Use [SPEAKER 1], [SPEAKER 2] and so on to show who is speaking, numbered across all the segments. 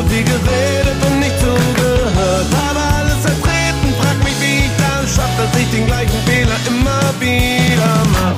[SPEAKER 1] zu viel geredet und nicht zugehört. Habe alles zertreten, frag mich, wie ich das schaff, dass ich den gleichen Fehler immer wieder mach.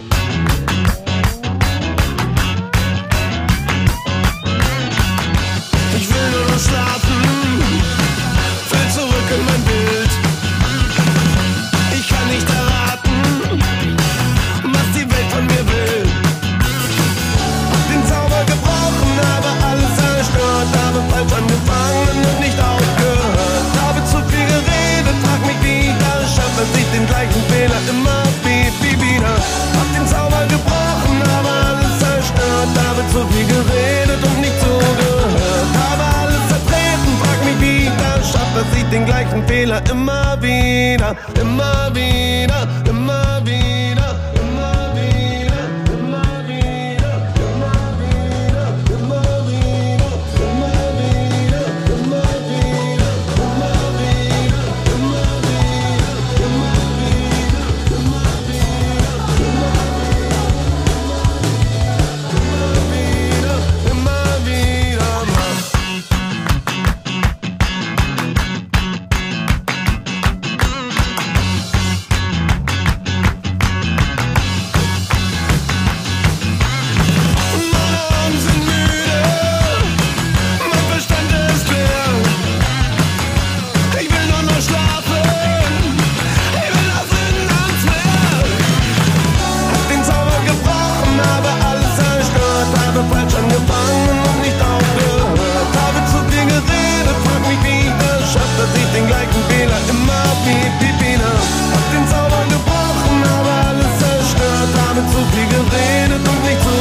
[SPEAKER 1] Ich will nur noch schlafen, fall zurück in mein Bild. Ich kann nicht erraten, was die Welt von mir will. Hab den Zauber gebrochen, habe alles zerstört, habe falsch angefangen und nicht aufgehört. Habe zu viel geredet, frag mich, wie ich das schaff, dass ich den gleichen Fehler immer wieder. Hab den Zauber gebrochen, habe alles zerstört, habe zu viel geredet und nicht zugehört. Habe alles zertreten, frag mich, wie ich das schaff, dass ich den gleichen Fehler immer wieder, immer wieder, immer wieder, immer wieder, immer wieder, immer wieder, immer wieder, immer wieder, immer wieder, immer wieder, immer wieder, immer wieder, immer wieder mach. Meine Augen sind müde, mein Verstand ist leer. Ich will nur noch schlafen, ich will das nirgends mehr. Hab den Zauber gebrochen, habe alles zerstört, habe falsch angefangen und nicht aufgehört. Habe zu viel geredet, frag mich, wie ich das schaff, dass ich den gleichen Fehler immer wieder. Hab den Zauber gebrochen, habe alles zerstört, habe zu viel geredet und nicht zugehört.